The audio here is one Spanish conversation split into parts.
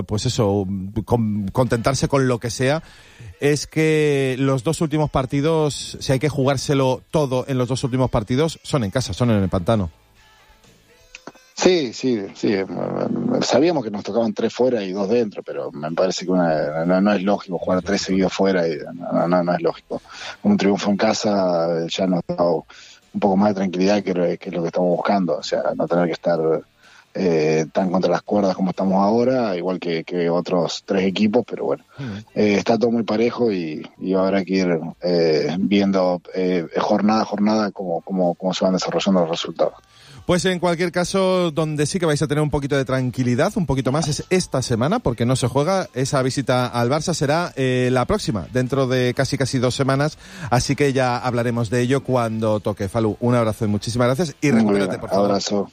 pues eso, contentarse con lo que sea, es que los dos últimos partidos, si hay que jugárselo todo en los dos últimos partidos, son en casa, son en el Pantano. Sí. Sabíamos que nos tocaban 3 fuera y 2 dentro, pero me parece que no es lógico jugar 3 seguidos fuera. No es lógico. Un triunfo en casa ya nos da un poco más de tranquilidad que lo que estamos buscando. O sea, no tener que estar tan contra las cuerdas como estamos ahora, igual que otros 3 equipos, pero bueno, está todo muy parejo y habrá que ir viendo jornada a jornada cómo se van desarrollando los resultados. Pues en cualquier caso, donde sí que vais a tener un poquito de tranquilidad, un poquito más, es esta semana, porque no se juega. Esa visita al Barça será la próxima, dentro de casi 2 semanas, así que ya hablaremos de ello cuando toque. Falu, un abrazo y muchísimas gracias, y recupérate, por favor. Abrazo.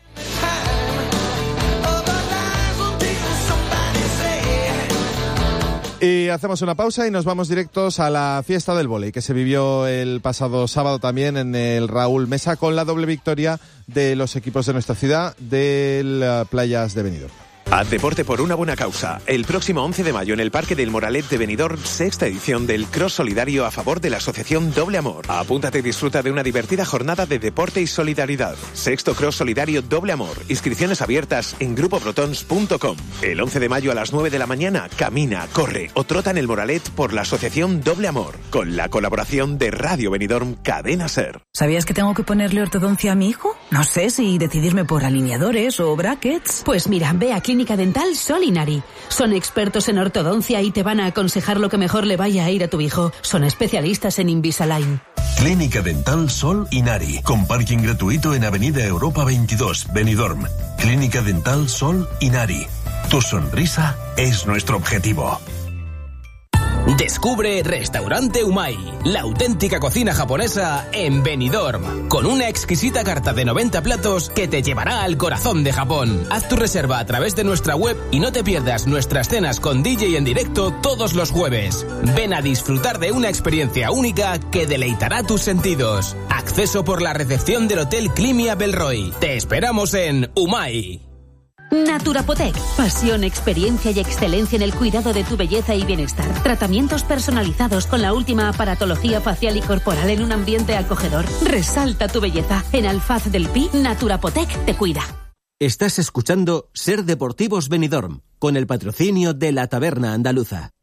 Y hacemos una pausa y nos vamos directos a la fiesta del vóley, que se vivió el pasado sábado también en el Raúl Mesa, con la doble victoria de los equipos de nuestra ciudad, del Playas de Benidorm. Haz deporte por una buena causa. El próximo 11 de mayo en el Parque del Moralet de Benidorm, 6ª edición del Cross Solidario a favor de la asociación Doble Amor. Apúntate y disfruta de una divertida jornada de deporte y solidaridad. 6º Cross Solidario Doble Amor. Inscripciones abiertas en grupoprotons.com. El 11 de mayo a las 9 de la mañana, camina, corre o trota en el Moralet por la asociación Doble Amor, con la colaboración de Radio Benidorm Cadena Ser. ¿Sabías que tengo que ponerle ortodoncia a mi hijo? No sé si decidirme por alineadores o brackets. Pues mira, ve a Clínica Dental Sol Inari. Son expertos en ortodoncia y te van a aconsejar lo que mejor le vaya a ir a tu hijo. Son especialistas en Invisalign. Clínica Dental Sol Inari, con parking gratuito en Avenida Europa 22, Benidorm. Clínica Dental Sol Inari. Tu sonrisa es nuestro objetivo. Descubre Restaurante Umai, la auténtica cocina japonesa en Benidorm, con una exquisita carta de 90 platos que te llevará al corazón de Japón. Haz tu reserva a través de nuestra web y no te pierdas nuestras cenas con DJ en directo todos los jueves. Ven a disfrutar de una experiencia única que deleitará tus sentidos. Acceso por la recepción del Hotel Climia Belroy. Te esperamos en Umai. Naturapotec. Pasión, experiencia y excelencia en el cuidado de tu belleza y bienestar. Tratamientos personalizados con la última aparatología facial y corporal en un ambiente acogedor. Resalta tu belleza. En Alfaz del Pi, Naturapotec te cuida. Estás escuchando Ser Deportivos Benidorm, con el patrocinio de la Taberna Andaluza.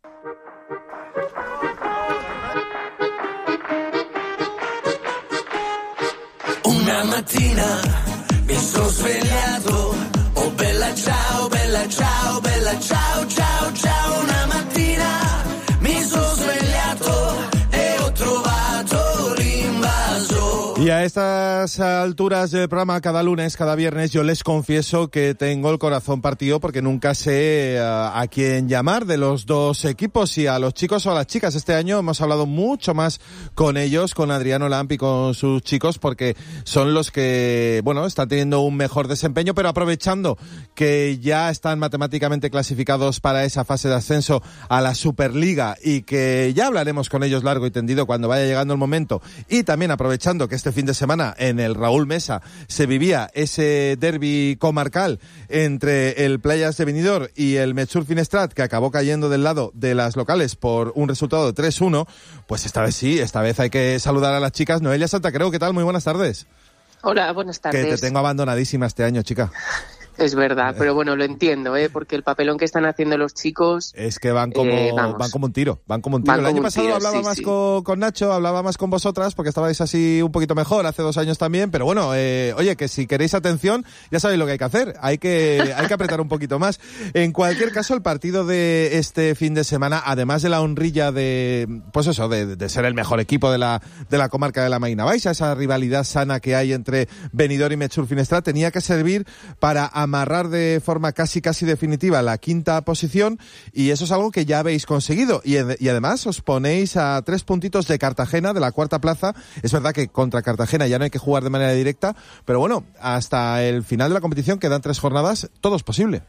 Una mattina mi sono svegliato. Oh bella ciao, bella ciao, bella ciao, ciao, ciao. Una mattina mi sono svegliato e ho trovato l'invaso. Y a estas alturas del programa, cada lunes, cada viernes, yo les confieso que tengo el corazón partido porque nunca sé a quién llamar de los dos equipos, si a los chicos o a las chicas. Este año hemos hablado mucho más con ellos, con Adriano Lamp y con sus chicos, porque son los que, bueno, están teniendo un mejor desempeño, pero aprovechando que ya están matemáticamente clasificados para esa fase de ascenso a la Superliga y que ya hablaremos con ellos largo y tendido cuando vaya llegando el momento, y también aprovechando que este fin de semana en el Raúl Mesa se vivía ese derbi comarcal entre el Playas de Benidorm y el Metxur Finestrat, que acabó cayendo del lado de las locales por un resultado de 3-1, pues esta vez sí, esta vez hay que saludar a las chicas. Noelia Santacreu, ¿qué tal? Muy buenas tardes. Hola, buenas tardes. Que te tengo abandonadísima este año, chica. Es verdad, pero bueno, lo entiendo, porque el papelón que están haciendo los chicos... Es que van como un tiro. El año pasado hablaba más con Nacho, hablaba más con vosotras, porque estabais así un poquito mejor, hace 2 años también, pero bueno, oye, que si queréis atención, ya sabéis lo que hay que hacer, hay que apretar un poquito más. En cualquier caso, el partido de este fin de semana, además de la honrilla de, pues eso, de ser el mejor equipo de la comarca de la Marina Baixa, esa rivalidad sana que hay entre Benidorm y Metxur Finestrat, tenía que servir para amarrar de forma casi definitiva la 5ª posición, y eso es algo que ya habéis conseguido, y además os ponéis a 3 puntitos de Cartagena, de la 4ª plaza. Es verdad que contra Cartagena ya no hay que jugar de manera directa, pero bueno, hasta el final de la competición quedan 3 jornadas, todo es posible.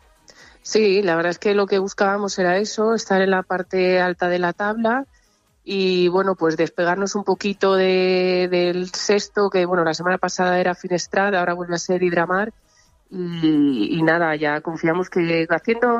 Sí, la verdad es que lo que buscábamos era eso, estar en la parte alta de la tabla y bueno, pues despegarnos un poquito del sexto, que bueno, la semana pasada era Finestrat, ahora vuelve a ser Hidramar. Y nada, ya confiamos que haciendo